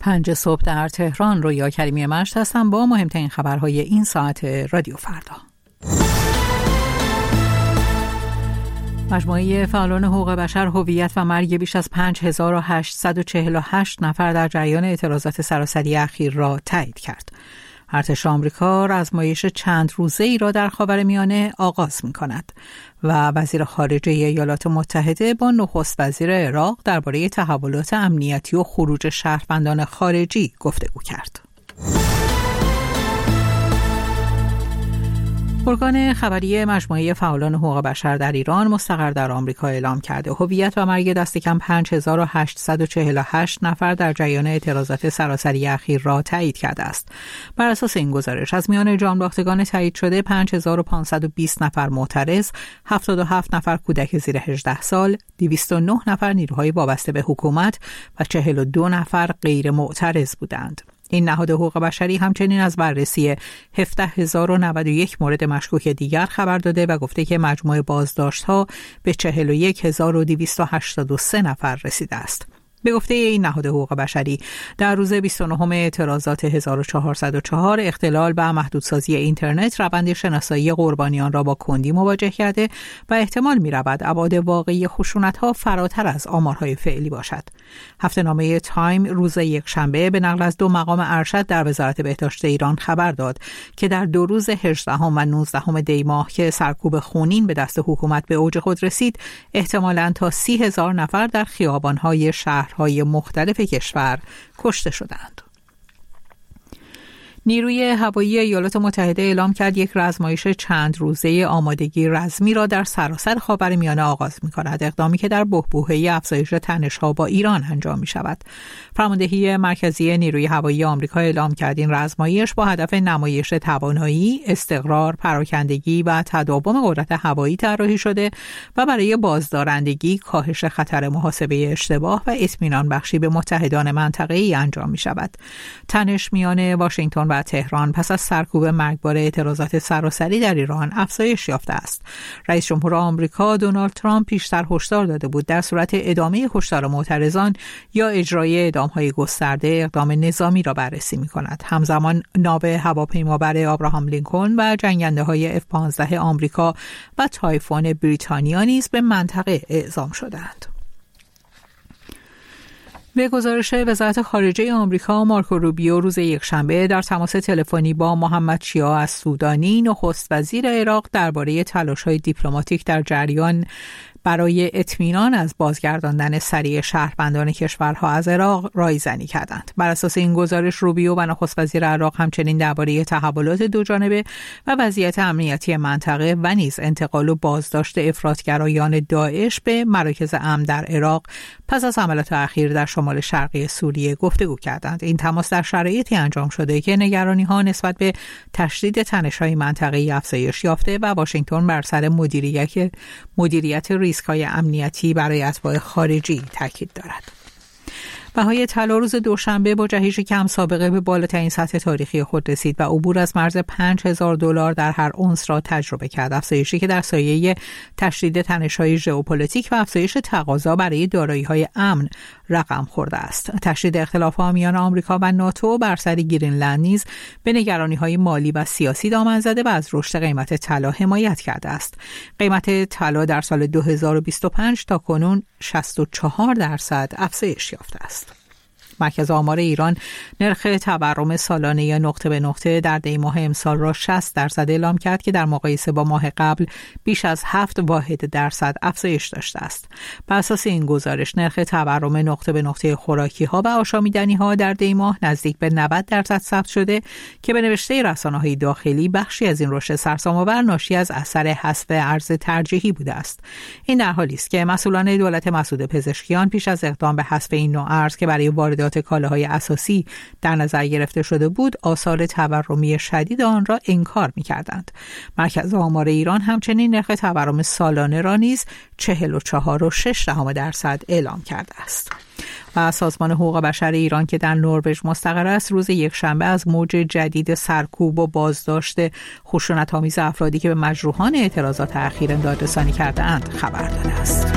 5 صبح در تهران. رویا کریمی مشت هستم با مهمترین خبرهای این ساعت رادیو فردا. مجموعه فعالان حقوق بشر هویت و مرگ بیش از 5848 نفر در جریان اعتراضات سراسری اخیر را تایید کرد. ارتش آمریکا آزمایش چند روزه‌ای را در خاورمیانه آغاز می‌کند و وزیر خارجه ایالات متحده با نخست وزیر عراق درباره تحولات امنیتی و خروج شهروندان خارجی گفتگو کرد. ارگان خبری مجموعه فعالان حقوق بشر در ایران مستقر در آمریکا اعلام کرده هویت و مرگ دست کم 5848 نفر در جریان اعتراضات سراسری اخیر را تایید کرده است. بر اساس این گزارش از میان جانباختگان تایید شده 5520 نفر معترض، 77 نفر کودک زیر 18 سال، 209 نفر نیروهای وابسته به حکومت و 42 نفر غیر معترض بودند. این نهاد حقوق بشری همچنین از بررسی 17091 مورد مشکوک دیگر خبر داده و گفته که مجموع بازداشت‌ها به 41283 نفر رسیده است. به گفته این نهاد حقوق بشری در روز 29 اعتراضات 1404 اختلال و محدودسازی اینترنت روند شناسایی قربانیان را با کندی مواجه کرده و احتمال می‌رود ابعاد واقعی خشونت‌ها فراتر از آمارهای فعلی باشد. هفته‌نامه تایم روز یکشنبه به نقل از 2 مقام ارشد در وزارت بهداشت ایران خبر داد که در 2 روز 18 و 19 دی ماه که سرکوب خونین به دست حکومت به اوج خود رسید، احتمالاً تا 30,000 نفر در خیابان‌های شهرهای مختلف کشور کشته شدند. نیروی هوایی ایالات متحده اعلام کرد یک آزمایش چند روزه آمادگی رزمی را در سراسر خاورمیانه آغاز می‌کند، اقدامی که در بحبوحه افزایش تنش‌ها با ایران انجام می‌شود. فرماندهی مرکزی نیروی هوایی آمریکا اعلام کرد این آزمایش با هدف نمایش توانایی، استقرار، پراکندگی و تداوم قدرت هوایی طراحی شده و برای بازدارندگی، کاهش خطر محاسبه اشتباه و اطمینان بخشی به متحدان منطقه‌ای انجام می‌شود. تنش میان واشنگتن و تهران پس از سرکوب مرگبار اعتراضات سراسری در ایران افزایش یافته است. رئیس جمهور آمریکا دونالد ترامپ پیشتر هشدار داده بود در صورت ادامه کشتار معترضان یا اجرای اعدام‌های گسترده اقدام نظامی را بررسی می‌کند. همزمان ناو هواپیمابر آبراهام لینکلن و جنگنده‌های F-15 آمریکا و تایفون بریتانیا نیز به منطقه اعزام شدند. به گزارش وزارت خارجه آمریکا، مارکو روبیو روز یکشنبه در تماس تلفنی با محمد شیعه السودانی، نخست وزیر عراق، درباره تلاش‌های دیپلماتیک در جریان برای اطمینان از بازگرداندن سریع شهروندان کشورها از عراق رایزنی کردند. بر اساس این گزارش روبیو و نخست وزیر عراق همچنین درباره تحولات دوجانبه و وضعیت امنیتی منطقه و نیز انتقال و بازداشت افراطگرایان داعش به مراکز امن در عراق پس از حملات اخیر در شمال شرقی سوریه گفتگو کردند. این تماس در شرایطی انجام شده که نگرانی‌ها نسبت به تشدید تنش‌های منطقه‌ای افزایش یافته و واشنگتن بر سر مدیریت ریسک‌های امنیتی برای اتباع خارجی تاکید دارد. بهای طلا روز دوشنبه با جهش کم سابقه به بالاترین سطح تاریخی خود رسید و عبور از مرز $5,000 در هر اونس را تجربه کرد. افزایشی که در سایه تشدید تنش‌های ژئوپلیتیک و افزایش تقاضا برای دارایی‌های امن رقم خورده است. تشدید اختلاف‌ها میان آمریکا و ناتو بر سر گرینلند نیز به نگرانی‌های مالی و سیاسی دامن زده و از رشد قیمت طلا حمایت کرده است. قیمت طلا در سال 2025 تا کنون 64% افزایش یافته است. مرکز آمار ایران نرخ تورم سالانه نقطه به نقطه در دی ماه امسال را 60% اعلام کرد که در مقایسه با ماه قبل بیش از 7% افزایش داشته است. بر اساس این گزارش نرخ تورم نقطه به نقطه خوراکی‌ها و آشامیدنی‌ها در دی ماه نزدیک به 90% ثبت شده که به نوشته رسانه‌های داخلی بخشی از این رشد سرسام‌آور ناشی از اثر حذف ارز ترجیحی بوده است. این در حالی است که مسئولان دولت مسعود پزشکیان پیش از اقدام به حذف این نوع ارز که برای واردات کالاهای اساسی در نظر گرفته شده بود، آثار تورمی شدید آن را انکار می‌کردند. مرکز آمار ایران همچنین نرخ تورم سالانه را نیز 44.6% اعلام کرده است. و سازمان حقوق بشر ایران که در نروژ مستقر است روز یکشنبه از موج جدید سرکوب و بازداشت خشونت‌آمیز افرادی که به مجروحان اعتراضات اخیر دادرسانی کرده‌اند خبر داده است.